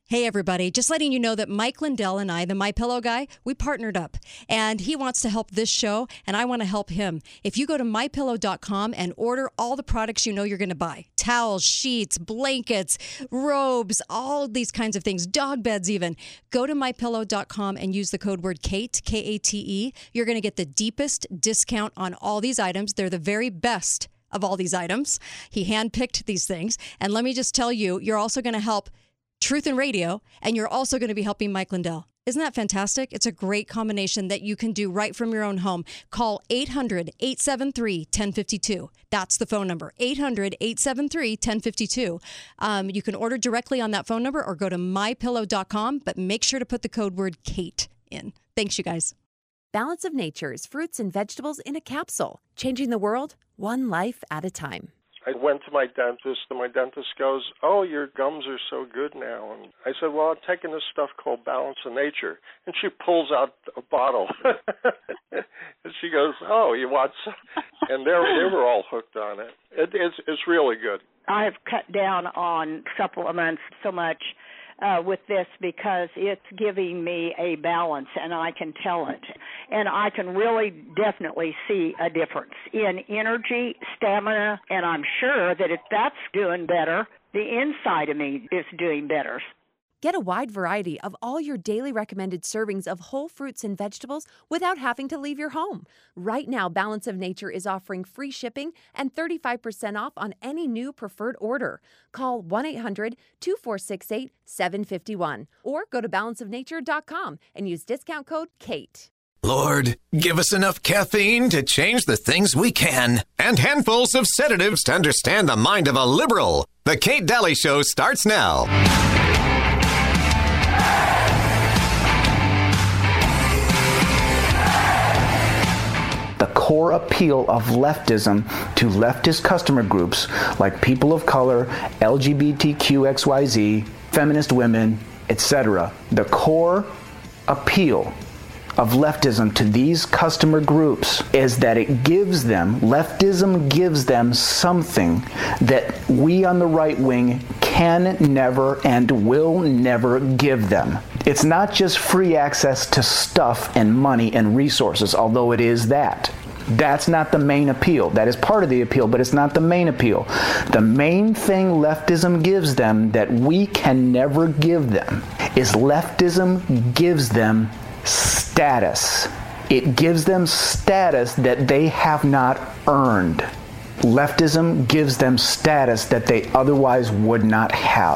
Hey, everybody. Just letting you know that Mike Lindell and I, the MyPillow guy, we partnered up. And he wants to help this show, and I want to help him. If you go to MyPillow.com and order all the products you know you're going to buy, towels, sheets, blankets, robes, all these kinds of things, dog beds even, go to MyPillow.com and use the code word KATE, K-A-T-E. You're going to get the deepest discount on all these items. They're the very best of all these items. He handpicked these things. And let me just tell you, you're also going to help Truth in Radio, and you're also going to be helping Mike Lindell. Isn't that fantastic? It's a great combination that you can do right from your own home. Call 800-873-1052. That's the phone number, 800-873-1052. You can order directly on that phone number or go to mypillow.com, but make sure to put the code word KATE in. Thanks, you guys. Balance of Nature's fruits and vegetables in a capsule, changing the world one life at a time. I went to my dentist, and my dentist goes, "Oh, your gums are so good now." And I said, "Well, I'm taking this stuff called Balance of Nature." And she pulls out a bottle. And she goes, "Oh, you want some?" And they were all hooked on it. It's really good. I've cut down on supplements so much with this because it's giving me a balance, and I can tell it. And I can really definitely see a difference in energy, stamina, and I'm sure that if that's doing better, the inside of me is doing better. Get a wide variety of all your daily recommended servings of whole fruits and vegetables without having to leave your home. Right now, Balance of Nature is offering free shipping and 35% off on any new preferred order. Call 1-800-2468-751 or go to balanceofnature.com and use discount code KATE. Lord, give us enough caffeine to change the things we can, and handfuls of sedatives to understand the mind of a liberal. The Kate Daly Show starts now. The core appeal of leftism to leftist customer groups like people of color, LGBTQXYZ, feminist women, etc. The core appeal of leftism to these customer groups is that leftism gives them something that we on the right wing can never and will never give them. It's not just free access to stuff and money and resources, although it is that. That's not the main appeal. That is part of the appeal, but it's not the main appeal. The main thing leftism gives them that we can never give them is leftism gives them status. It gives them status that they have not earned. Leftism gives them status that they otherwise would not have.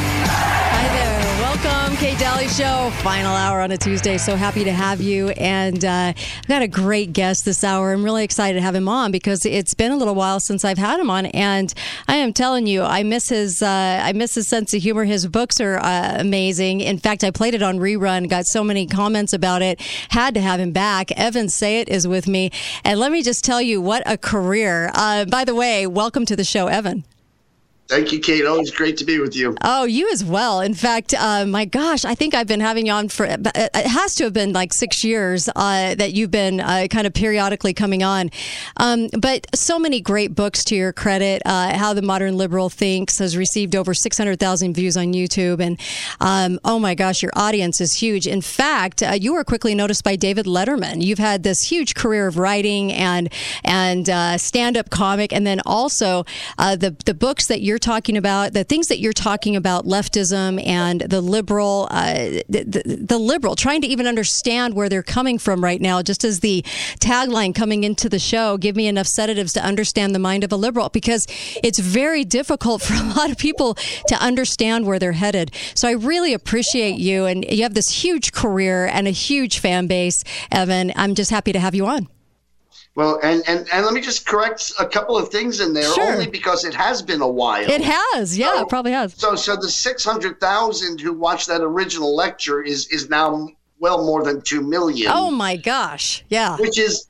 Hi there. Welcome, Kate Daly Show. Final hour on a Tuesday. So happy to have you. And I've got a great guest this hour. I'm really excited to have him on because it's been a little while since I've had him on. And I am telling you, I miss his sense of humor. His books are amazing. In fact, I played it on rerun, got so many comments about it, had to have him back. Evan Sayet is with me. And let me just tell you, what a career. By the way, welcome to the show, Evan. Thank you, Kate. Always great to be with you. Oh, you as well. In fact, my gosh, I think I've been having you on for, it has to have been like 6 years that you've been kind of periodically coming on. But so many great books to your credit. How the Modern Liberal Thinks has received over 600,000 views on YouTube. And oh my gosh, your audience is huge. In fact, you were quickly noticed by David Letterman. You've had this huge career of writing and stand-up comic. And then also the books that you're talking about, the things that you're talking about, leftism and the liberal, the liberal, trying to even understand where they're coming from right now, just as the tagline coming into the show, give me enough sedatives to understand the mind of a liberal, because it's very difficult for a lot of people to understand where they're headed. So I really appreciate you, and you have this huge career and a huge fan base, Evan. I'm just happy to have you on. Well, and let me just correct a couple of things in there, Sure. only because it has been a while. It has, yeah, it probably has. So the 600,000 who watched that original lecture is now well more than 2 million. Oh my gosh, yeah. Which is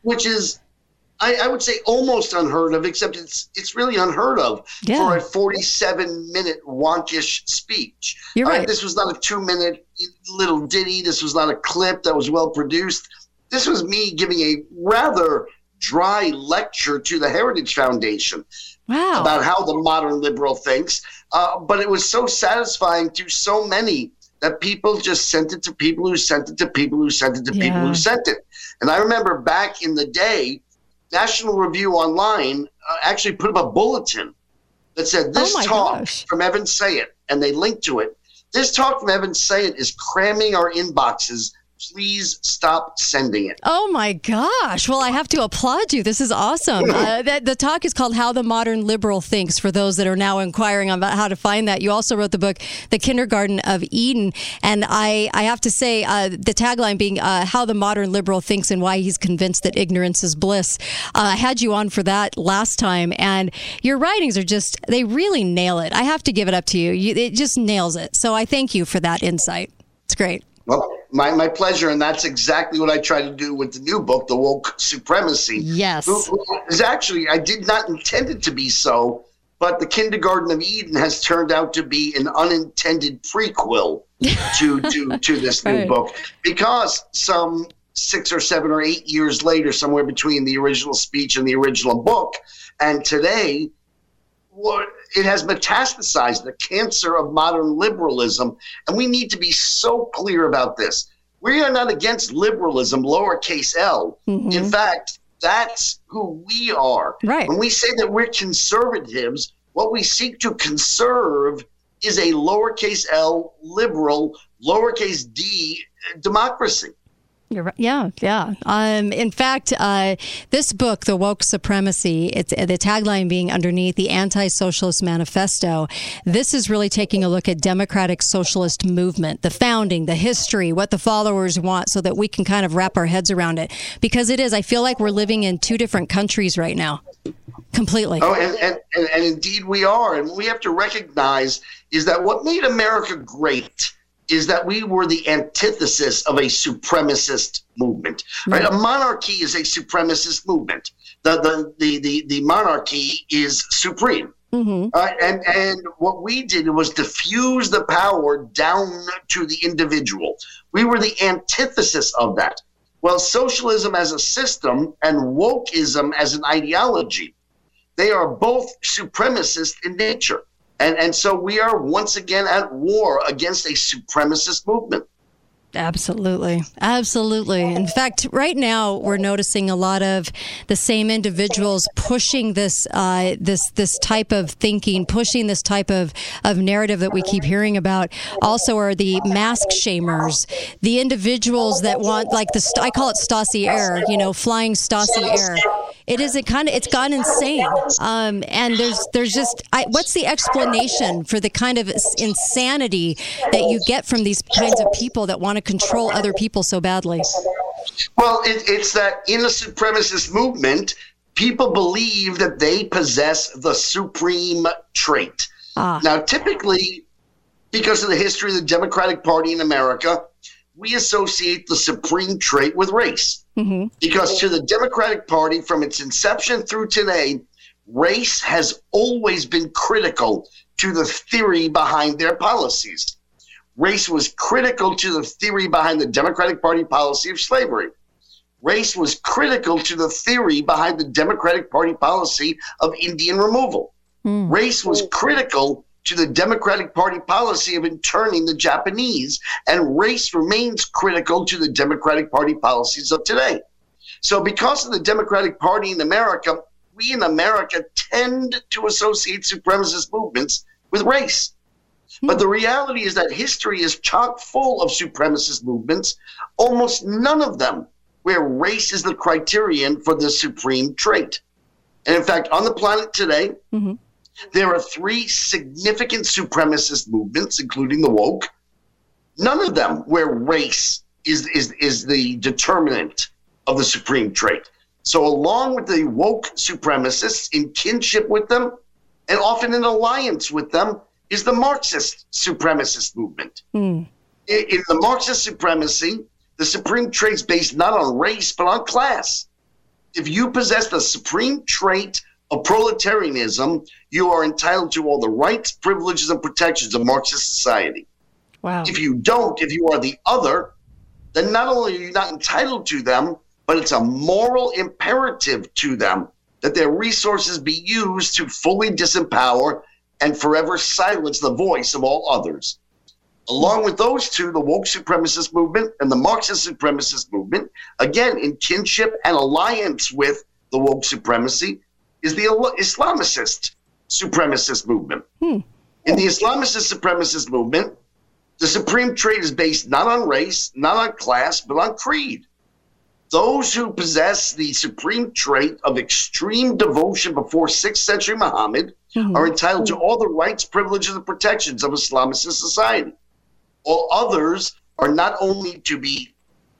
I would say almost unheard of, except it's really unheard of for a 47-minute wonkish speech. You're right. This was not a 2-minute little ditty. This was not a clip that was well produced. This was me giving a rather dry lecture to the Heritage Foundation about how the modern liberal thinks. But it was so satisfying to so many that people just sent it to people who sent it to people who sent it to people who sent it. And I remember back in the day, National Review Online actually put up a bulletin that said, this talk from Evan Sayet, and they linked to it. This talk from Evan Sayet is cramming our inboxes. Please stop sending it. Oh, my gosh. Well, I have to applaud you. This is awesome. The talk is called How the Modern Liberal Thinks, for those that are now inquiring about how to find that. You also wrote the book, The Kindergarten of Eden. And I have to say, the tagline being How the Modern Liberal Thinks and Why He's Convinced That Ignorance is Bliss. I had you on for that last time. And your writings are just, they really nail it. I have to give it up to you. It just nails it. So I thank you for that insight. It's great. Well, my pleasure, and that's exactly what I try to do with the new book, The Woke Supremacy. Yes. Is actually, I did not intend it to be so, but The Kindergarten of Eden has turned out to be an unintended prequel to this new book, because some 6 or 7 or 8 years later, somewhere between the original speech and the original book, and today, it has metastasized, the cancer of modern liberalism, and we need to be so clear about this. We are not against liberalism, lowercase L. Mm-hmm. In fact, that's who we are. Right. When we say that we're conservatives, what we seek to conserve is a lowercase L liberal, lowercase d democracy. You're right. Yeah. In fact, this book, The Woke Supremacy, it's the tagline being underneath, the Anti-Socialist Manifesto. This is really taking a look at democratic socialist movement, the founding, the history, what the followers want, so that we can kind of wrap our heads around it. Because it is, I feel like we're living in two different countries right now. Completely. Oh, and indeed we are. And what we have to recognize is that what made America great is that we were the antithesis of a supremacist movement. Right? A monarchy is a supremacist movement. The monarchy is supreme. Mm-hmm. And what we did was diffuse the power down to the individual. We were the antithesis of that. Well, socialism as a system and wokeism as an ideology, they are both supremacist in nature. And so we are once again at war against a supremacist movement. Absolutely. In fact, right now we're noticing a lot of the same individuals pushing this type of thinking, pushing this type of narrative that we keep hearing about. Also, are the mask shamers, the individuals that want, like I call it Stasi air, flying Stasi air. It's gone insane. And there's just, what's the explanation for the kind of insanity that you get from these kinds of people that want to control other people so badly? Well, it's that in a supremacist movement, people believe that they possess the supreme trait. Now, typically, because of the history of the Democratic Party in America, we associate the supreme trait with race. Mm-hmm. Because to the Democratic Party, from its inception through today, race has always been critical to the theory behind their policies. Race was critical to the theory behind the Democratic Party policy of slavery. Race was critical to the theory behind the Democratic Party policy of Indian removal. Race was critical to the Democratic Party policy of interning the Japanese, and race remains critical to the Democratic Party policies of today. So because of the Democratic Party in America, we in America tend to associate supremacist movements with race. But the reality is that history is chock full of supremacist movements, almost none of them where race is the criterion for the supreme trait. And in fact, on the planet today, there are 3 significant supremacist movements, including the woke, none of them where race is the determinant of the supreme trait. So along with the woke supremacists, in kinship with them, and often in alliance with them, is the Marxist supremacist movement. In the Marxist supremacy, the supreme trait's based not on race, but on class. If you possess the supreme trait of proletarianism, you are entitled to all the rights, privileges, and protections of Marxist society. Wow. If you don't, if you are the other, then not only are you not entitled to them, but it's a moral imperative to them that their resources be used to fully disempower and forever silence the voice of all others. Along with those two, the woke supremacist movement and the Marxist supremacist movement, again, in kinship and alliance with the woke supremacy, is the Islamicist supremacist movement. In the Islamicist supremacist movement, the supreme trait is based not on race, not on class, but on creed. Those who possess the supreme trait of extreme devotion before 6th century Muhammad are entitled to all the rights, privileges, and protections of Islamicist society. All others are not only to be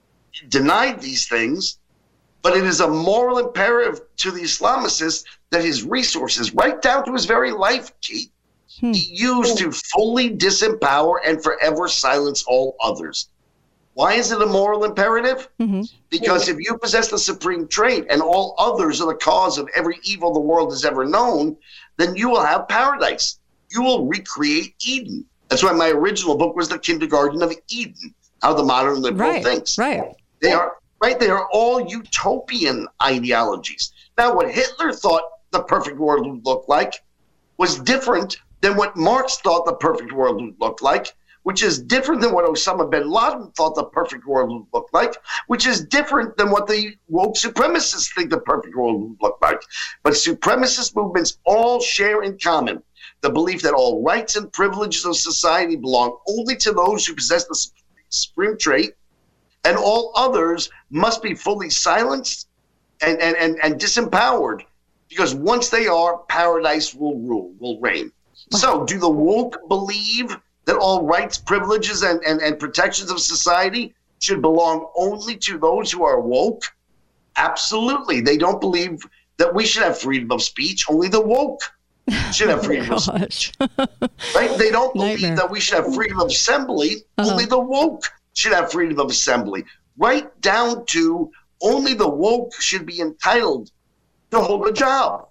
denied these things, but it is a moral imperative to the Islamicist that his resources, right down to his very life, Keith, be used to fully disempower and forever silence all others. Why is it a moral imperative? Because if you possess the supreme trait and all others are the cause of every evil the world has ever known, then you will have paradise. You will recreate Eden. That's why my original book was The Kindergarten of Eden, How the Modern Liberal Thinks. They are all utopian ideologies. Now, what Hitler thought the perfect world would look like was different than what Marx thought the perfect world would look like, which is different than what Osama bin Laden thought the perfect world would look like, which is different than what the woke supremacists think the perfect world would look like. But supremacist movements all share in common the belief that all rights and privileges of society belong only to those who possess the supreme trait, and all others must be fully silenced and disempowered, because once they are, paradise will reign. So do the woke believe that all rights, privileges, and protections of society should belong only to those who are woke? Absolutely. They don't believe that we should have freedom of speech. Only the woke should have freedom of speech. Right? They don't believe that we should have freedom of assembly. Only the woke should have freedom of assembly. Right down to only the woke should be entitled to hold a job.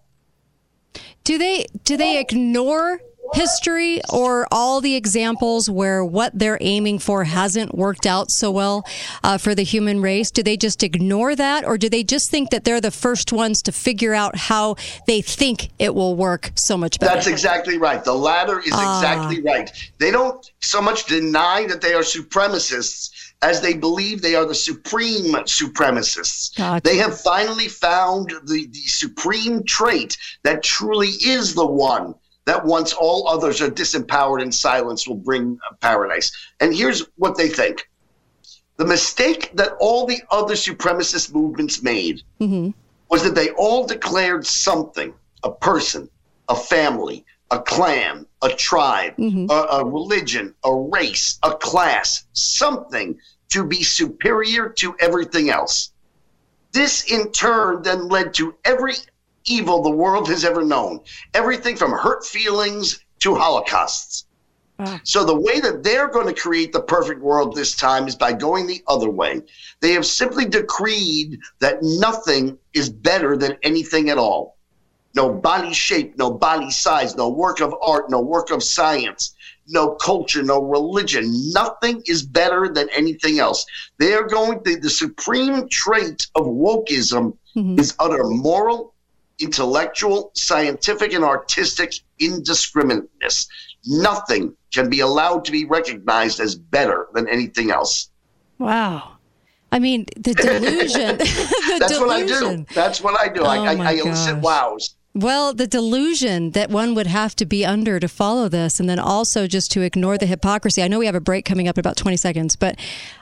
Do they ignore history or all the examples where what they're aiming for hasn't worked out so well for the human race? Do they just ignore that, or do they just think that they're the first ones to figure out how they think it will work so much better? That's exactly right. The latter is exactly right. They don't so much deny that they are supremacists as they believe they are the supreme supremacists. Gotcha. They have finally found the supreme trait that truly is the one that once all others are disempowered and silenced will bring paradise. And here's what they think. The mistake that all the other supremacist movements made was that they all declared something, a person, a family, a clan, a tribe, a religion, a race, a class, something to be superior to everything else. This in turn then led to every evil the world has ever known. Everything from hurt feelings to holocausts. So the way that they're going to create the perfect world this time is by going the other way. They have simply decreed that nothing is better than anything at all. No body shape, no body size, no work of art, no work of science, no culture, no religion. Nothing is better than anything else. They are going to, the supreme trait of wokeism is utter moral, intellectual, scientific, and artistic indiscriminateness. Nothing can be allowed to be recognized as better than anything else. Wow. I mean, the delusion. That's what I do. That's what I do. I elicit wows. Well, the delusion that one would have to be under to follow this, and then also just to ignore the hypocrisy. I know we have a break coming up in about 20 seconds, but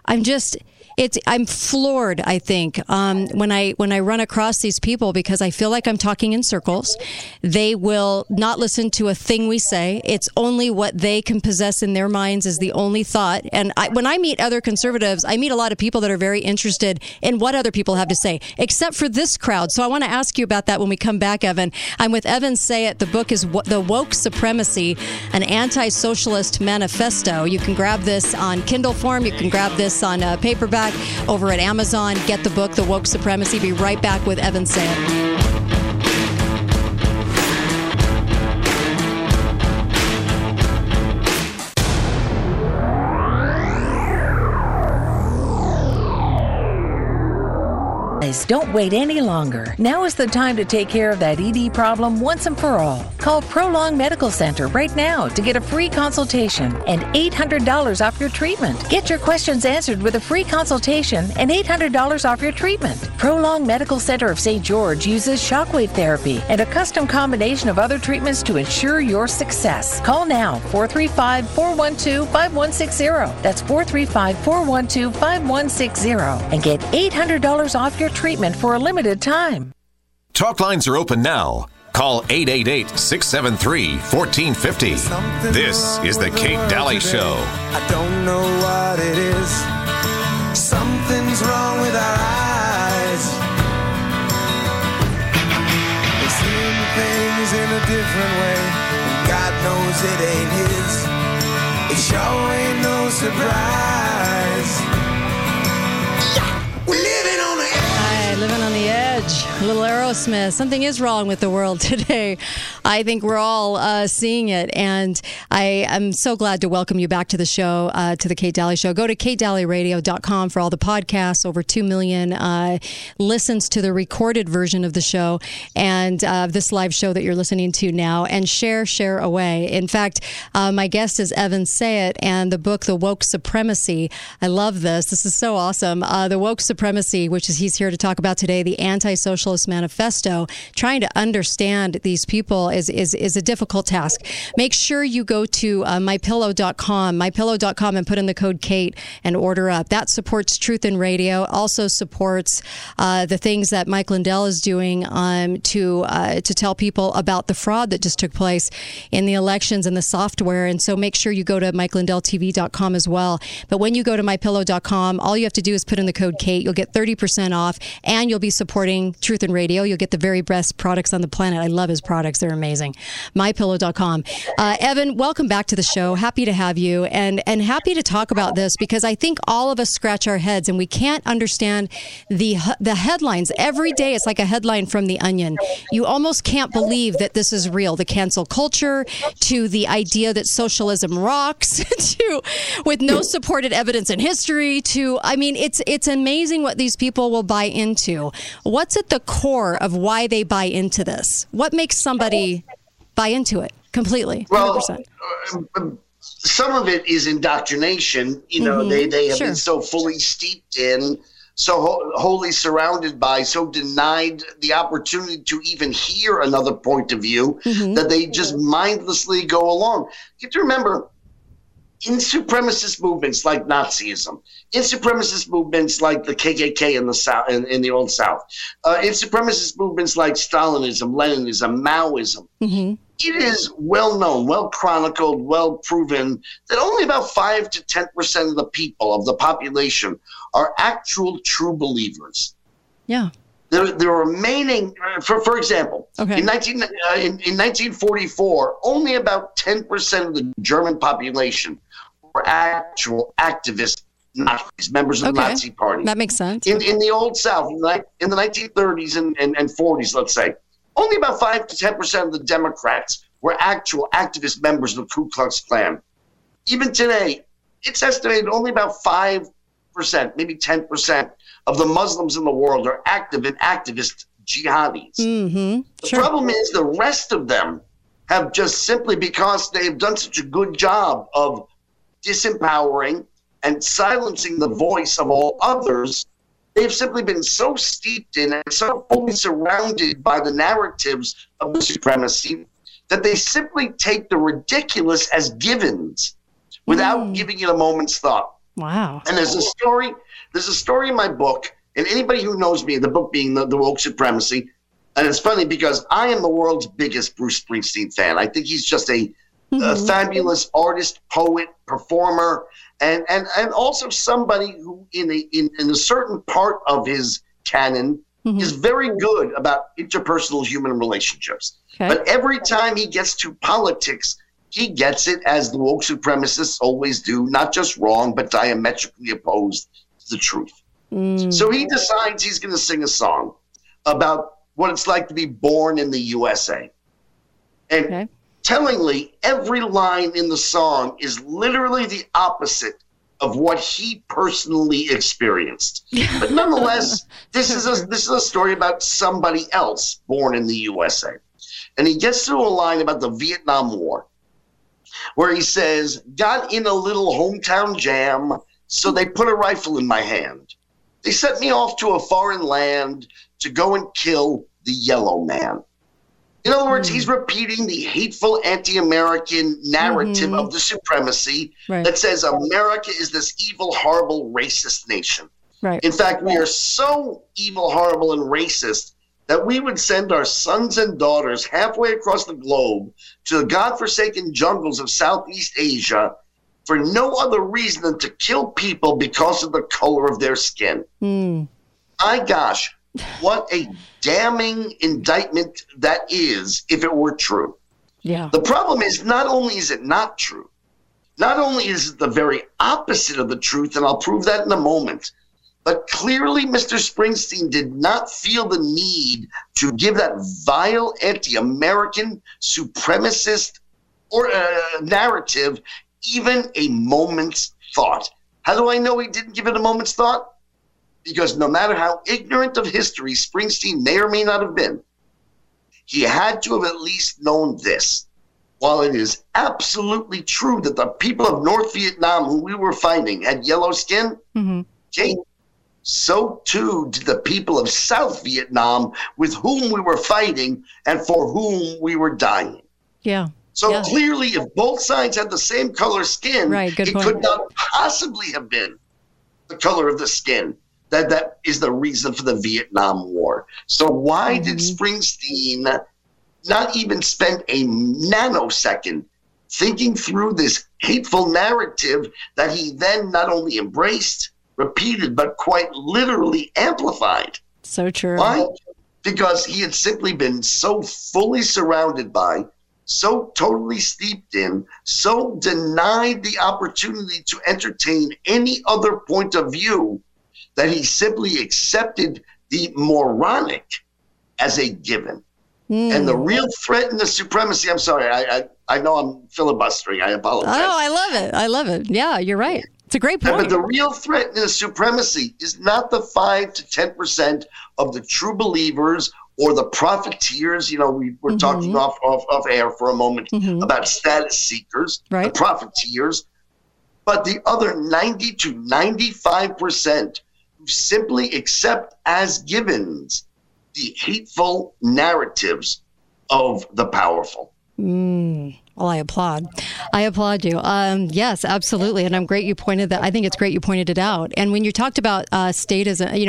I'm floored, I think, when I run across these people, because I feel like I'm talking in circles. They will not listen to a thing we say. It's only what they can possess in their minds is the only thought. And when I meet other conservatives, I meet a lot of people that are very interested in what other people have to say, except for this crowd. So I want to ask you about that when we come back, Evan. I'm with Evan Sayet. The book is The Woke Supremacy, an Anti-Socialist Manifesto. You can grab this on Kindle form. You can grab this on paperback over at Amazon. Get the book, The Woke Supremacy. Be right back with Evan Sayet. Guys, don't wait any longer. Now is the time to take care of that ED problem once and for all. Call Prolong Medical Center right now to get a free consultation and $800 off your treatment. Get your questions answered with a free consultation and $800 off your treatment. Prolong Medical Center of St. George uses shockwave therapy and a custom combination of other treatments to ensure your success. Call now, 435-412-5160. That's 435-412-5160 and get $800 off your treatment for a limited time. Talk lines are open now. Call 888-673-1450. This is the Kate Daly Show. I don't know what it is. Something's wrong with our eyes. We're seeing things in a different way, and God knows it ain't his. It sure ain't no surprise. We're living on the edge. Living on the edge. A little Aerosmith. Something is wrong with the world today. I think we're all seeing it. And I am so glad to welcome you back to the show, to the Kate Daly Show. Go to katedalyradio.com for all the podcasts. Over 2 million listens to the recorded version of the show and this live show that you're listening to now. And share away. In fact, my guest is Evan Sayet, and the book, The Woke Supremacy. I love this. This is so awesome. The Woke Supremacy, which is he's here to talk about today, the Anti-Socialist Manifesto. Trying to understand these people is a difficult task. Make sure you go to mypillow.com, and put in the code Kate and order up. That supports Truth in Radio. Also supports the things that Mike Lindell is doing to tell people about the fraud that just took place in the elections and the software. And so make sure you go to MikeLindellTV.com as well. But when you go to mypillow.com, all you have to do is put in the code Kate. You'll get 30% off, and you'll be supporting Truth in Radio. You'll get the very best products on the planet. I love his products. They're amazing. MyPillow.com. Evan, welcome back to the show. Happy to have you, and happy to talk about this, because I think all of us scratch our heads and we can't understand the headlines. Every day it's like a headline from The Onion. You almost can't believe that this is real. The cancel culture, to the idea that socialism rocks, to with no supported evidence in history, to, I mean, it's amazing what these people will buy into. What's at the core of why they buy into this? What makes somebody buy into it completely? 100%? Well, some of it is indoctrination. You know, they have been so fully steeped in, so wholly surrounded by, so denied the opportunity to even hear another point of view, that they just mindlessly go along. You have to remember, in supremacist movements like Nazism, in supremacist movements like the KKK in the South, in the Old South, in supremacist movements like Stalinism, Leninism, Maoism, it is well known, well chronicled, well proven that only about 5 to 10% of the people, of the population, are actual true believers. Yeah. The remaining, for example, in 1944, only about 10% of the German population were actual activist Nazis, members of the Nazi Party. That makes sense. In the Old South, in the 1930s and 40s, let's say, only about 5 to 10% of the Democrats were actual activist members of the Ku Klux Klan. Even today, it's estimated only about 5%, maybe 10% of the Muslims in the world are active and activist jihadis. The problem is the rest of them have just simply, because they've done such a good job of disempowering and silencing the voice of all others, they've simply been so steeped in and so fully surrounded by the narratives of the supremacy that they simply take the ridiculous as givens without giving it a moment's thought. Wow. And there's a story in my book, and anybody who knows me, the book being the Woke Supremacy, and it's funny because I am the world's biggest Bruce Springsteen fan. I think he's just a fabulous artist, poet, performer, and also somebody who in a certain part of his canon is very good about interpersonal human relationships. But every time he gets to politics, he gets it, as the woke supremacists always do, not just wrong, but diametrically opposed to the truth. So he decides he's going to sing a song about what it's like to be born in the USA. And tellingly, every line in the song is literally the opposite of what he personally experienced. But nonetheless, this is a story about somebody else born in the USA. And he gets to a line about the Vietnam War, where he says, got in a little hometown jam, so they put a rifle in my hand. They sent me off to a foreign land to go and kill the yellow man. In other words, he's repeating the hateful anti-American narrative of the supremacy that says America is this evil, horrible, racist nation. Right. In fact, we are so evil, horrible, and racist that we would send our sons and daughters halfway across the globe to the godforsaken jungles of Southeast Asia for no other reason than to kill people because of the color of their skin. My gosh, what a damning indictment that is if it were true. Yeah. The problem is, not only is it not true, not only is it the very opposite of the truth, and I'll prove that in a moment, but clearly Mr. Springsteen did not feel the need to give that vile anti-American supremacist or narrative even a moment's thought. How do I know he didn't give it a moment's thought? Because no matter how ignorant of history Springsteen may or may not have been, he had to have at least known this. While it is absolutely true that the people of North Vietnam who we were fighting had yellow skin, okay, so too did the people of South Vietnam with whom we were fighting and for whom we were dying. Yeah. So clearly, if both sides had the same color skin, it could not possibly have been the color of the skin. That is the reason for the Vietnam War. So why did Springsteen not even spend a nanosecond thinking through this hateful narrative that he then not only embraced, repeated, but quite literally amplified? So true. Why? Because he had simply been so fully surrounded by, so totally steeped in, so denied the opportunity to entertain any other point of view that he simply accepted the moronic as a given. And the real threat in the supremacy, I'm sorry, I know I'm filibustering, I apologize. Oh, I love it. I love it. Yeah, you're right. It's a great point. But the real threat in the supremacy is not the 5 to 10% of the true believers or the profiteers. You know, we were talking off air for a moment about status seekers, the profiteers, but the other 90 to 95% who simply accept as givens the hateful narratives of the powerful. Well, I applaud. I applaud you. Yes, absolutely. And I'm great you pointed that. I think it's great you pointed it out. And when you talked about status, these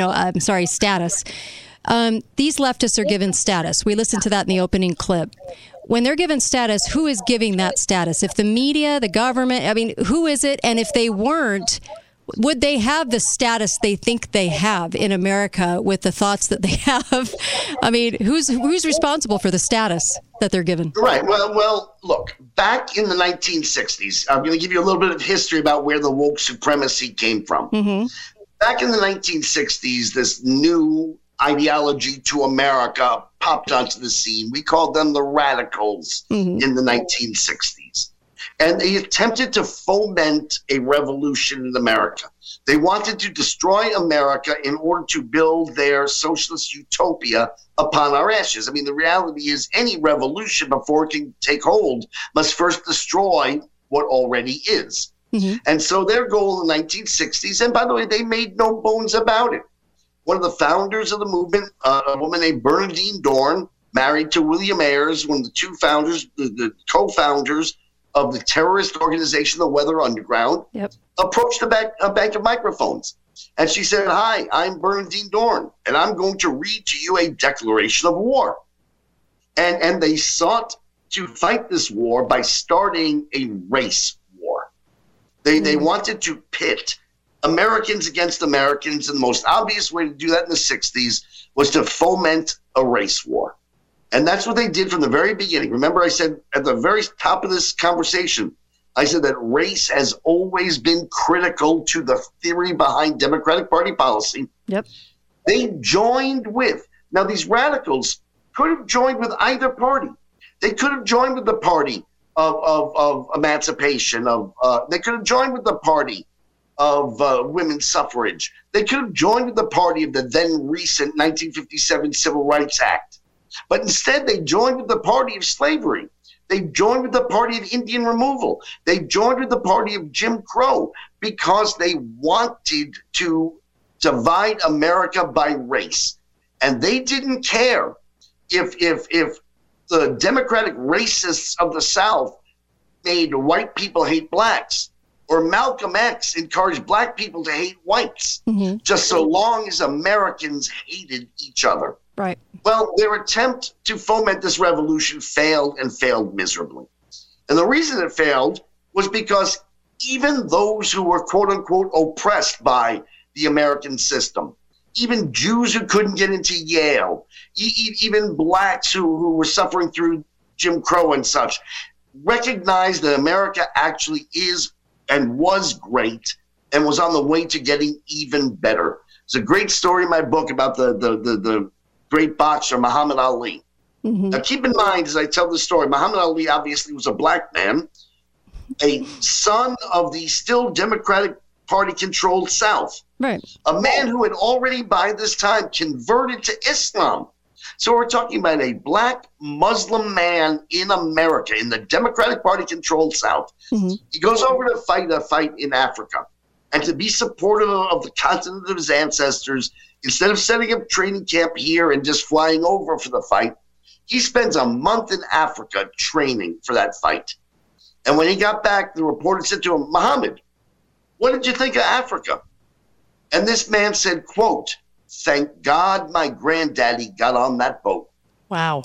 leftists are given status. We listened to that in the opening clip. When they're given status, who is giving that status? If the media, the government, I mean, who is it? And if they weren't, would they have the status they think they have in America with the thoughts that they have? I mean, who's responsible for the status that they're given? Right. Well, look, back in the 1960s, I'm going to give you a little bit of history about where the woke supremacy came from. Back in the 1960s, this new ideology to America popped onto the scene. We called them the radicals in the 1960s. And they attempted to foment a revolution in America. They wanted to destroy America in order to build their socialist utopia upon our ashes. I mean, the reality is any revolution, before it can take hold, must first destroy what already is. And so their goal in the 1960s, and by the way, they made no bones about it. One of the founders of the movement, a woman named Bernardine Dohrn, married to William Ayers, one of the two founders, the co-founders of the terrorist organization, the Weather Underground, approached a bank of microphones. And she said, "Hi, I'm Bernardine Dohrn, and I'm going to read to you a declaration of war." And they sought to fight this war by starting a race war. They wanted to pit Americans against Americans, and the most obvious way to do that in the 60s was to foment a race war. And that's what they did from the very beginning. Remember, I said at the very top of this conversation, I said that race has always been critical to the theory behind Democratic Party policy. They joined with, now these radicals could have joined with either party. They could have joined with the party of emancipation. They could have joined with the party of women's suffrage. They could have joined with the party of the then recent 1957 Civil Rights Act. But instead, they joined with the party of slavery. They joined with the party of Indian removal. They joined with the party of Jim Crow because they wanted to divide America by race. And they didn't care if the Democratic racists of the South made white people hate blacks, or Malcolm X encouraged black people to hate whites, just so long as Americans hated each other. Right. Well, their attempt to foment this revolution failed, and failed miserably. And the reason it failed was because even those who were, quote unquote, oppressed by the American system, even Jews who couldn't get into Yale, even blacks who were suffering through Jim Crow and such, recognized that America actually is and was great and was on the way to getting even better. It's a great story in my book about the great boxer Muhammad Ali. Now keep in mind, as I tell the story, Muhammad Ali obviously was a black man, a son of the still Democratic Party-controlled South. Right. A man who had already by this time converted to Islam. So we're talking about a black Muslim man in America, in the Democratic Party-controlled South. He goes over to fight a fight in Africa. And to be supportive of the continent of his ancestors, instead of setting up training camp here and just flying over for the fight, he spends a month in Africa training for that fight. And when he got back, the reporter said to him, "Muhammad, what did you think of Africa?" And this man said, quote, "Thank God my granddaddy got on that boat." Wow.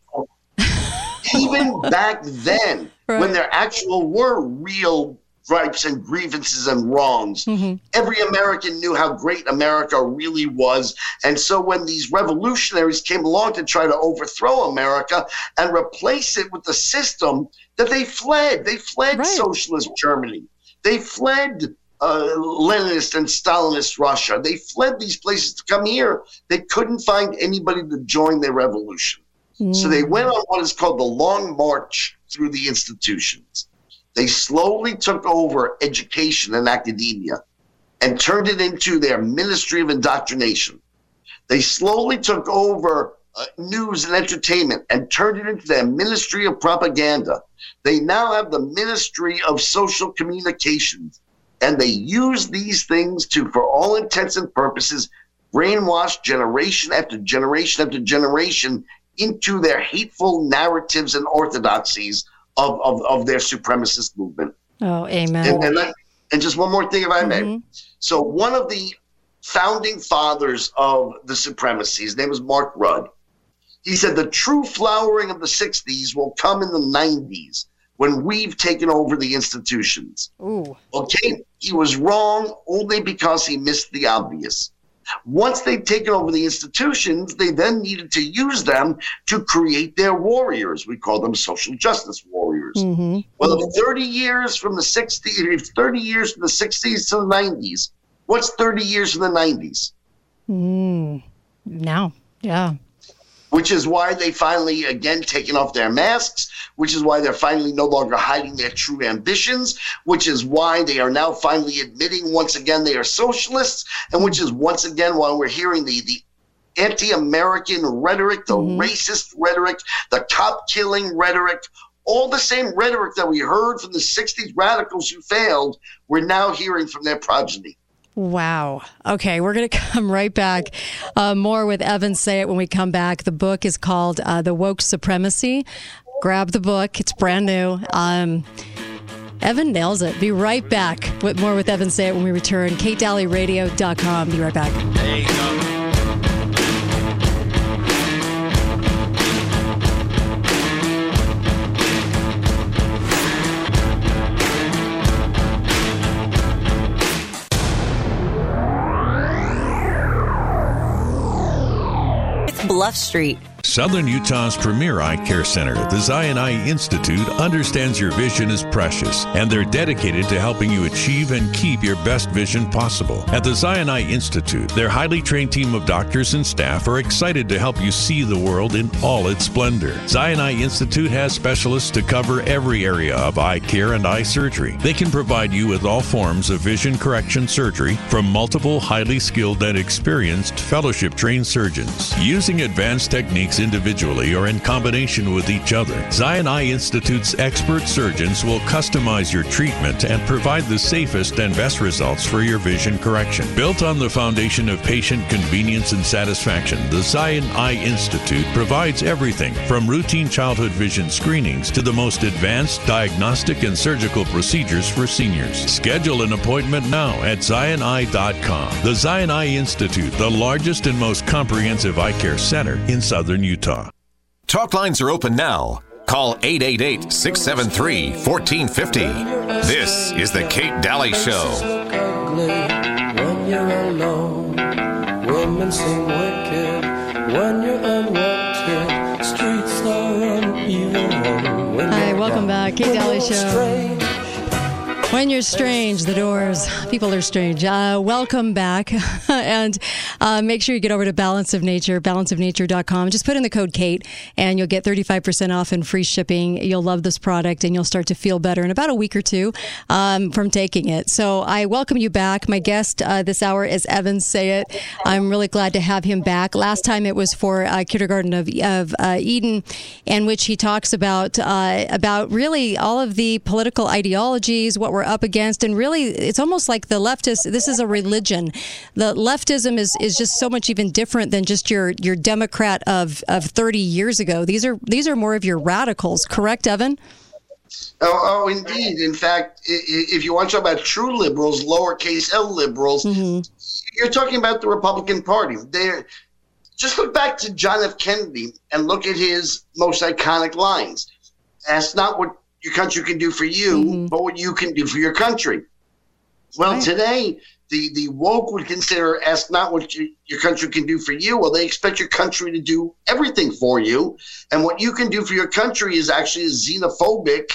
Even back then, when there were real gripes and grievances and wrongs, every American knew how great America really was. And so when these revolutionaries came along to try to overthrow America and replace it with the system, that they fled socialist Germany. They fled Leninist and Stalinist Russia. They fled these places to come here. They couldn't find anybody to join their revolution. So they went on what is called the Long March through the institutions. They slowly took over education and academia and turned it into their Ministry of Indoctrination. They slowly took over news and entertainment and turned it into their Ministry of Propaganda. They now have the Ministry of Social Communications. And they use these things to, for all intents and purposes, brainwash generation after generation after generation into their hateful narratives and orthodoxies of their supremacist movement. Oh, amen. And just one more thing, if I may. So one of the founding fathers of the supremacy, his name was Mark Rudd. He said the true flowering of the 60s will come in the 90s when we've taken over the institutions. Ooh. Okay, he was wrong only because he missed the obvious. Once they'd taken over the institutions, they then needed to use them to create their warriors. We call them social justice warriors. Well, if 30 years from the 60s, 30 years from the 60s to the 90s, what's 30 years from the 90s? Now, yeah. Which is why they finally, again, taken off their masks, which is why they're finally no longer hiding their true ambitions, which is why they are now finally admitting once again they are socialists, and which is once again why we're hearing the anti-American rhetoric, the racist rhetoric, the cop-killing rhetoric, all the same rhetoric that we heard from the 60s radicals who failed, we're now hearing from their progeny. Wow. Okay, we're going to come right back. More with Evan Sayet when we come back. The book is called The Woke Supremacy. Grab the book. It's brand new. Evan nails it. Be right back with more with Evan Sayet when we return. KateDalyRadio.com. Be right back. There you go. Bluff Street. Southern Utah's premier eye care center, the Zion Eye Institute, understands your vision is precious, and they're dedicated to helping you achieve and keep your best vision possible. At the Zion Eye Institute, their highly trained team of doctors and staff are excited to help you see the world in all its splendor. Zion Eye Institute has specialists to cover every area of eye care and eye surgery. They can provide you with all forms of vision correction surgery from multiple highly skilled and experienced fellowship-trained surgeons. Using advanced techniques individually or in combination with each other, Zion Eye Institute's expert surgeons will customize your treatment and provide the safest and best results for your vision correction. Built on the foundation of patient convenience and satisfaction, the Zion Eye Institute provides everything from routine childhood vision screenings to the most advanced diagnostic and surgical procedures for seniors. Schedule an appointment now at ZionEye.com. The Zion Eye Institute, the largest and most comprehensive eye care center in Southern Utah. Talk lines are open now. Call 888-673-1450. This is The Kate Daly Show. When you're alone, women seem wicked. When you're unwanted, streets are uneven. Hi, welcome back. Kate Daly Show. When you're strange, the Doors. People are strange. Welcome back. And make sure you get over to Balance of Nature, balanceofnature.com. Just put in the code KATE, and you'll get 35% off and free shipping. You'll love this product, and you'll start to feel better in about a week or two from taking it. So I welcome you back. My guest this hour is Evan Sayet. I'm really glad to have him back. Last time it was for Kindergarten of Eden, in which he talks about really all of the political ideologies, what we're up against, and really it's almost like the leftists, this is a religion. The leftism is just so much even different than just your Democrat of 30 years ago. These are more of your radicals, correct, Evan? Oh, indeed. In fact, if you want to talk about true liberals, lowercase L liberals, you're talking about the Republican Party. Just look back to John F. Kennedy and look at his most iconic lines. Ask not what your country can do for you, but what you can do for your country. Well, today, the woke would consider ask not what your country can do for you. Well, they expect your country to do everything for you. And what you can do for your country is actually a xenophobic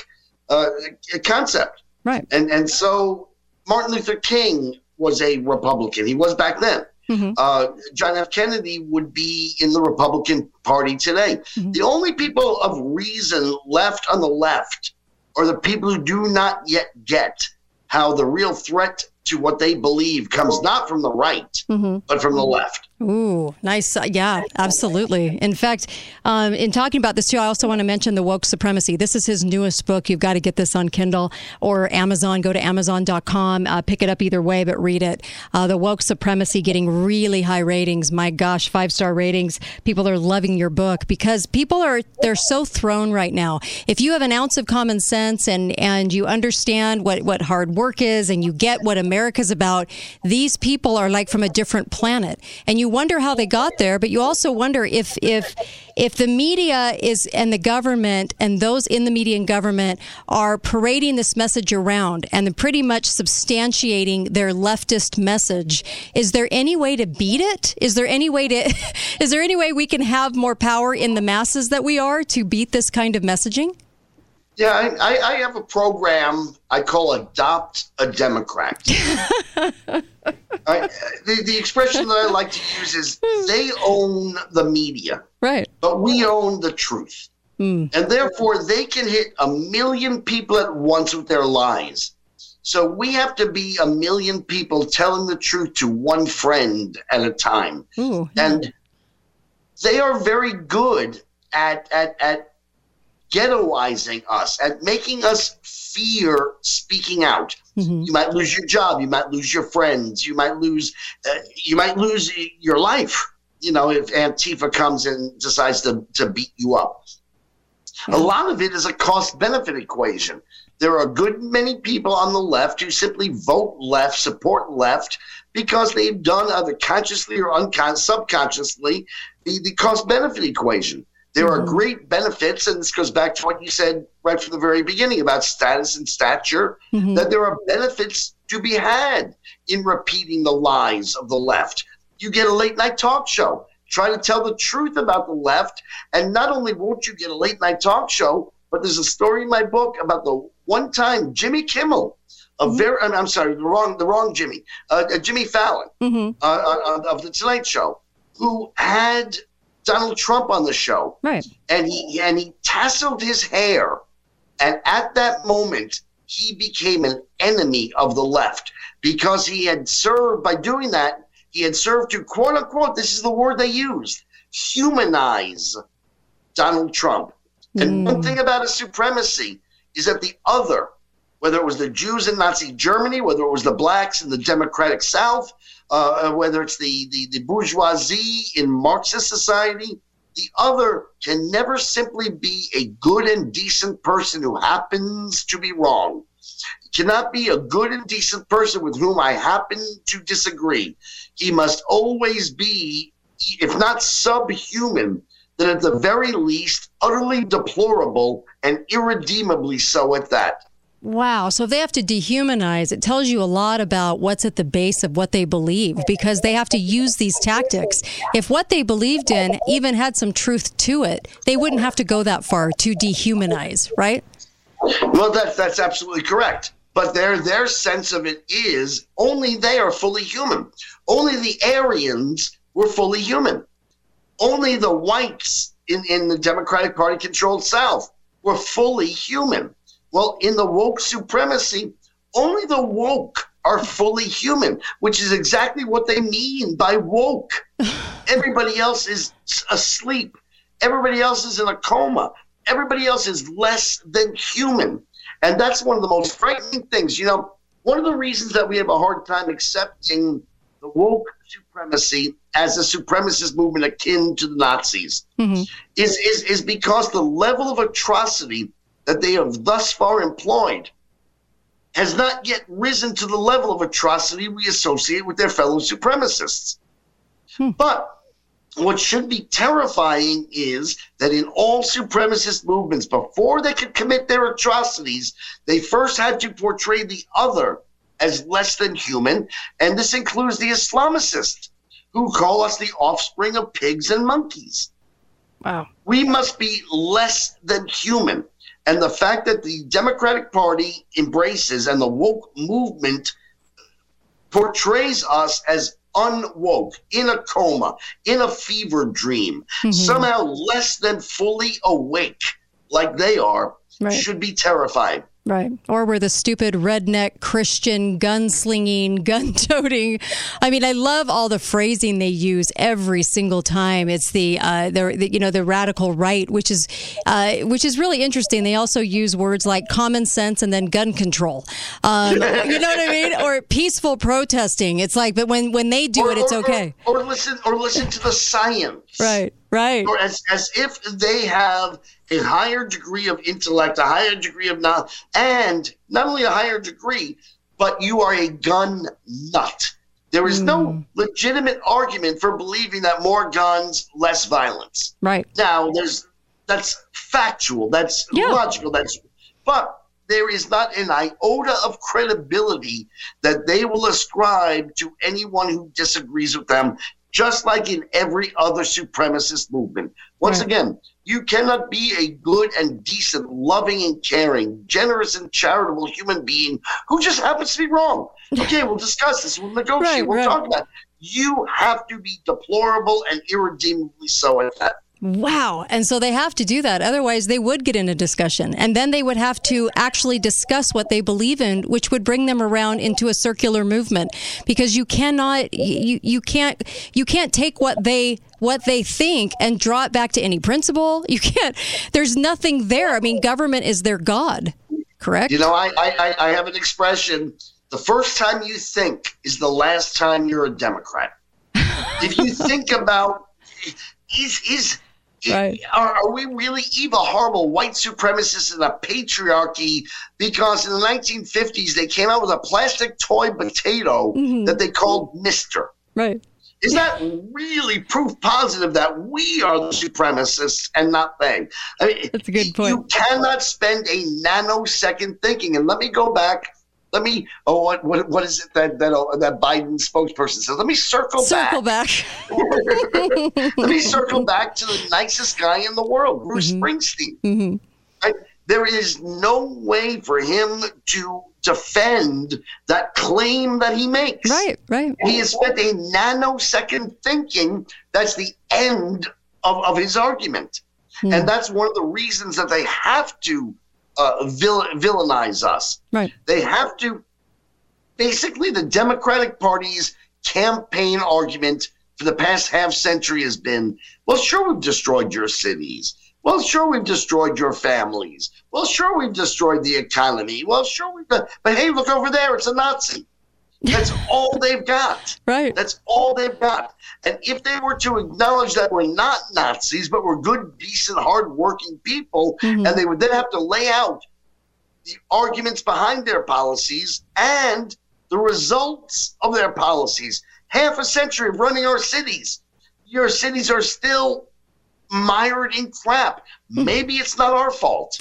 concept. Right. And so Martin Luther King was a Republican. He was back then. John F. Kennedy would be in the Republican Party today. The only people of reason left on the left are the people who do not yet get how the real threat to what they believe comes not from the right, but from the left. Ooh, nice. Yeah, absolutely. In fact, in talking about this too, I also want to mention The Woke Supremacy. This is his newest book. You've got to get this on Kindle or Amazon. Go to Amazon.com. Pick it up either way, but read it. The Woke Supremacy getting really high ratings. My gosh, 5-star ratings. People are loving your book because they're so thrown right now. If you have an ounce of common sense and you understand what hard work is and you get what America's about, these people are like from a different planet. And you wonder how they got there, but you also wonder if the media and the government and those in the media and government are parading this message around and pretty much substantiating their leftist message. Is there any way to beat it? Is there any way we can have more power in the masses that we are to beat this kind of messaging? Yeah, I have a program I call Adopt a Democrat. The expression that I like to use is they own the media. Right. But we own the truth. And therefore, they can hit 1 million people at once with their lies. So we have to be 1 million people telling the truth to one friend at a time. Ooh, yeah. And they are very good at ghettoizing us, at making us fear speaking out. You might lose your job. You might lose your friends. You might lose your life. You know, if Antifa comes and decides to beat you up. A lot of it is a cost-benefit equation. There are a good many people on the left who simply vote left, support left, because they've done either consciously or subconsciously the cost-benefit equation. There are great benefits, and this goes back to what you said right from the very beginning about status and stature, that there are benefits to be had in repeating the lies of the left. You get a late-night talk show. try to tell the truth about the left. And not only won't you get a late night talk show, but there's a story in my book about the one time Jimmy Kimmel, the wrong Jimmy, Jimmy Fallon of the Tonight Show, who had Donald Trump on the show, right? And he tasseled his hair, and at that moment he became an enemy of the left because he had served by doing that. He had served to, quote unquote, this is the word they used, humanize Donald Trump. And one thing about a supremacy is that the other, whether it was the Jews in Nazi Germany, whether it was the blacks in the democratic South, whether it's the bourgeoisie in Marxist society, the other can never simply be a good and decent person who happens to be wrong. It cannot be a good and decent person with whom I happen to disagree. He must always be, if not subhuman, then at the very least utterly deplorable and irredeemably so at that. Wow. So if they have to dehumanize, it tells you a lot about what's at the base of what they believe, because they have to use these tactics. If what they believed in even had some truth to it, they wouldn't have to go that far to dehumanize, right? Well, that's absolutely correct. But their sense of it is only they are fully human. Only the Aryans were fully human. Only the whites in the Democratic Party-controlled South were fully human. Well, in the woke supremacy, only the woke are fully human, which is exactly what they mean by woke. Everybody else is asleep. Everybody else is in a coma. Everybody else is less than human. And that's one of the most frightening things. You know, one of the reasons that we have a hard time accepting the woke supremacy as a supremacist movement akin to the Nazis is because the level of atrocity that they have thus far employed has not yet risen to the level of atrocity we associate with their fellow supremacists. But what should be terrifying is that in all supremacist movements, before they could commit their atrocities, they first had to portray the other as less than human, and this includes the Islamicists, who call us the offspring of pigs and monkeys. Wow. We must be less than human. And the fact that the Democratic Party embraces and the woke movement portrays us as unwoke, in a coma, in a fever dream, somehow less than fully awake like they are, should be terrifying. Right. Or we're the stupid redneck Christian gunslinging, gun-toting. I mean, I love all the phrasing they use every single time. It's the radical right, which is really interesting. They also use words like common sense and then gun control. You know what I mean? Or peaceful protesting. It's like, but when they do it, it's okay. Or listen to the science. Right. Right. Or as if they have a higher degree of intellect, a higher degree of knowledge, and not only a higher degree, but you are a gun nut. There is no legitimate argument for believing that more guns, less violence. Right. Now, that's factual, that's logical, but there is not an iota of credibility that they will ascribe to anyone who disagrees with them, just like in every other supremacist movement. Once again, you cannot be a good and decent, loving and caring, generous and charitable human being who just happens to be wrong. Okay, we'll discuss this. We'll negotiate. We'll talk about it. You have to be deplorable and irredeemably so at that. Wow. And so they have to do that. Otherwise, they would get in a discussion. And then they would have to actually discuss what they believe in, which would bring them around into a circular movement. Because you cannot, you can't take what they think and draw it back to any principle. You can't. There's nothing there. I mean, government is their God. Correct? You know, I have an expression. The first time you think is the last time you're a Democrat. If you think about are we really evil, horrible white supremacists in a patriarchy? Because in the 1950s, they came out with a plastic toy potato that they called Mister. Right. Is that really proof positive that we are the supremacists and not they? I mean, that's a good point. You cannot spend a nanosecond thinking. And let me go back What is it that Biden spokesperson says? Let me circle back. Let me circle back to the nicest guy in the world, Bruce Springsteen. Mm-hmm. Right? There is no way for him to defend that claim that he makes. Right. He has spent a nanosecond thinking that's the end of his argument. And that's one of the reasons that they have to villainize us. Right. They have to. Basically, the Democratic Party's campaign argument for the past half century has been, well, sure, we've destroyed your cities. Well, sure, we've destroyed your families. Well, sure, we've destroyed the economy. Well, sure, we've done. But hey, look over there. It's a Nazi. That's all they've got. Right. That's all they've got. And if they were to acknowledge that we're not Nazis, but we're good, decent, hardworking people, and they would then have to lay out the arguments behind their policies and the results of their policies. Half a century of running our cities. Your cities are still mired in crap. Maybe it's not our fault.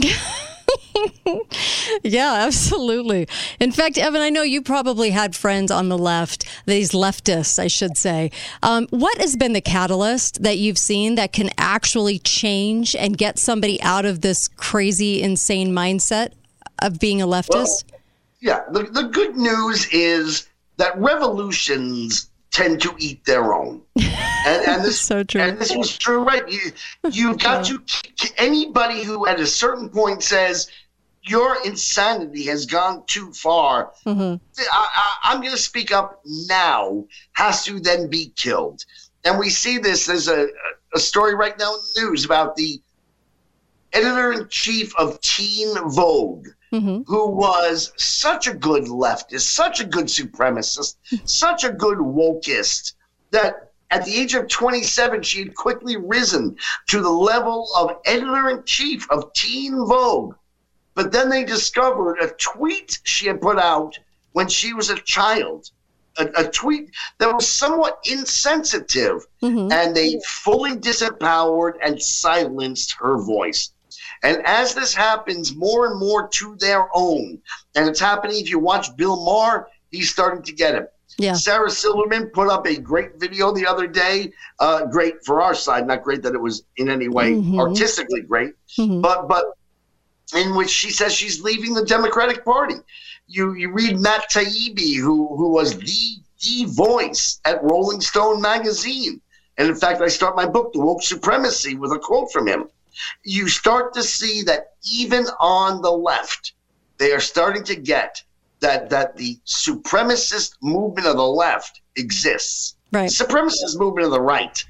Yeah, absolutely. In fact, Evan, I know you probably had friends on the left, these leftists, I should say. What has been the catalyst that you've seen that can actually change and get somebody out of this crazy, insane mindset of being a leftist? Well, the good news is that revolutions tend to eat their own. And this so true. And this was true, right? You've got to, anybody who at a certain point says your insanity has gone too far, I'm going to speak up now, has to then be killed. And we see this as a story right now in the news about the editor-in-chief of Teen Vogue, who was such a good leftist, such a good supremacist, such a good wokeist, that at the age of 27, she had quickly risen to the level of editor-in-chief of Teen Vogue. But then they discovered a tweet she had put out when she was a child, a tweet that was somewhat insensitive, and they fully disempowered and silenced her voice. And as this happens more and more to their own, and it's happening, if you watch Bill Maher, he's starting to get it. Yeah. Sarah Silverman put up a great video the other day, great for our side, not great that it was in any way artistically great, but in which she says she's leaving the Democratic Party. You read Matt Taibbi, who was the voice at Rolling Stone magazine. And in fact, I start my book, The Woke Supremacy, with a quote from him. You start to see that even on the left, they are starting to get that the supremacist movement of the left exists. Right. Supremacist movement of the right.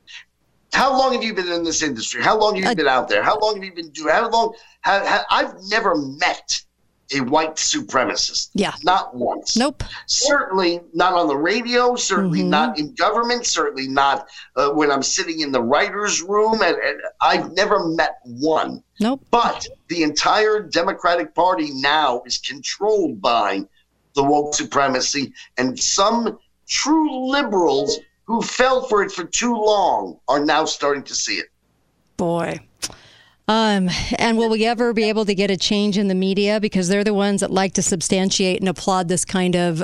How long have you been in this industry? How long have you been out there? How long have you been doing? How long? I've never met a white supremacist. Yeah. Not once. Nope. Certainly not on the radio, certainly not in government, certainly not when I'm sitting in the writer's room. And I've never met one. Nope. But the entire Democratic Party now is controlled by the woke supremacy, and some true liberals who fell for it for too long are now starting to see it. Boy. And will we ever be able to get a change in the media? Because they're the ones that like to substantiate and applaud this kind of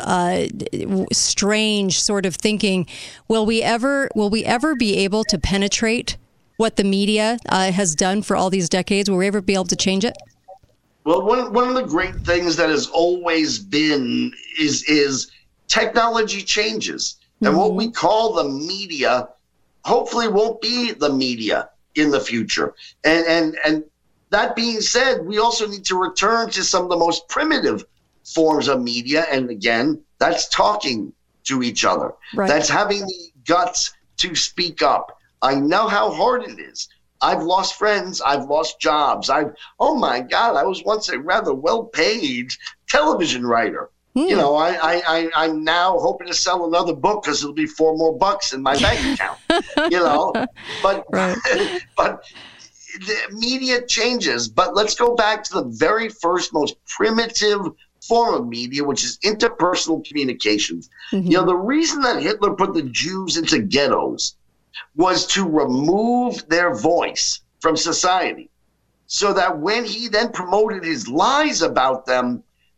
strange sort of thinking. Will we ever be able to penetrate what the media has done for all these decades? Will we ever be able to change it? Well, one of the great things that has always been is technology changes. And what we call the media hopefully won't be the media in the future. And that being said, we also need to return to some of the most primitive forms of media. And again, that's talking to each other. Right. That's having the guts to speak up. I know how hard it is. I've lost friends. I've lost jobs. Oh my God, I was once a rather well-paid television writer. You know, I'm now hoping to sell another book because it'll be $4 more in my bank account. You know, but but the media changes. But let's go back to the very first, most primitive form of media, which is interpersonal communications. You know, the reason that Hitler put the Jews into ghettos was to remove their voice from society, so that when he then promoted his lies about them,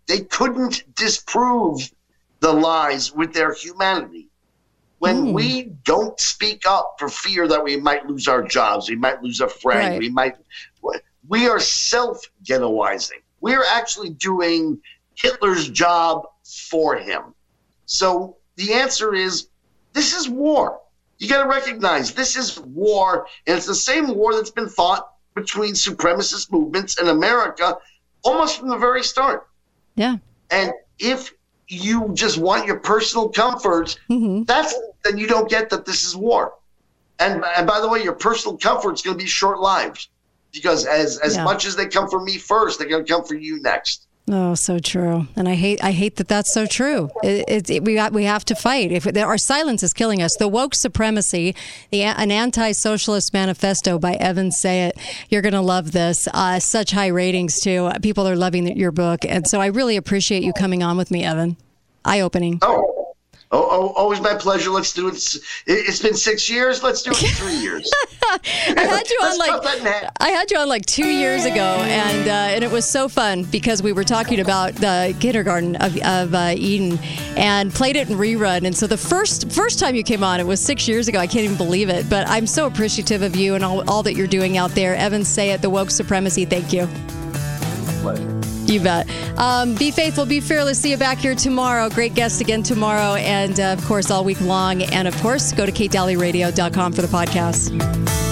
they couldn't disprove the lies with their humanity. When we don't speak up for fear that we might lose our jobs, we might lose a friend, we are self-ghettoizing. We're actually doing Hitler's job for him. So the answer is, this is war. You got to recognize this is war, and it's the same war that's been fought between supremacist movements in America almost from the very start. Yeah. And if you just want your personal comforts, then you don't get that this is war. And by the way, your personal comfort's going to be short-lived, because as much as they come for me first, they're going to come for you next. Oh, so true. And I hate that that's so true. We have to fight. Our silence is killing us. The Woke Supremacy, an anti-socialist manifesto by Evan Sayet. You're going to love this. Such high ratings, too. People are loving your book. And so I really appreciate you coming on with me, Evan. Eye-opening. Oh, always my pleasure. Let's do it. It's been 6 years. Let's do it in 3 years. I had you on like 2 years ago, and it was so fun because we were talking about the kindergarten of Eden and played it in rerun. And so the first time you came on, it was 6 years ago. I can't even believe it. But I'm so appreciative of you and all that you're doing out there. Evan Sayet, The Woke Supremacy. Thank you. Pleasure. You bet. Be faithful, be fearless. See you back here tomorrow. Great guest again tomorrow. And, of course, all week long. And, of course, go to KateDalleyRadio.com for the podcast.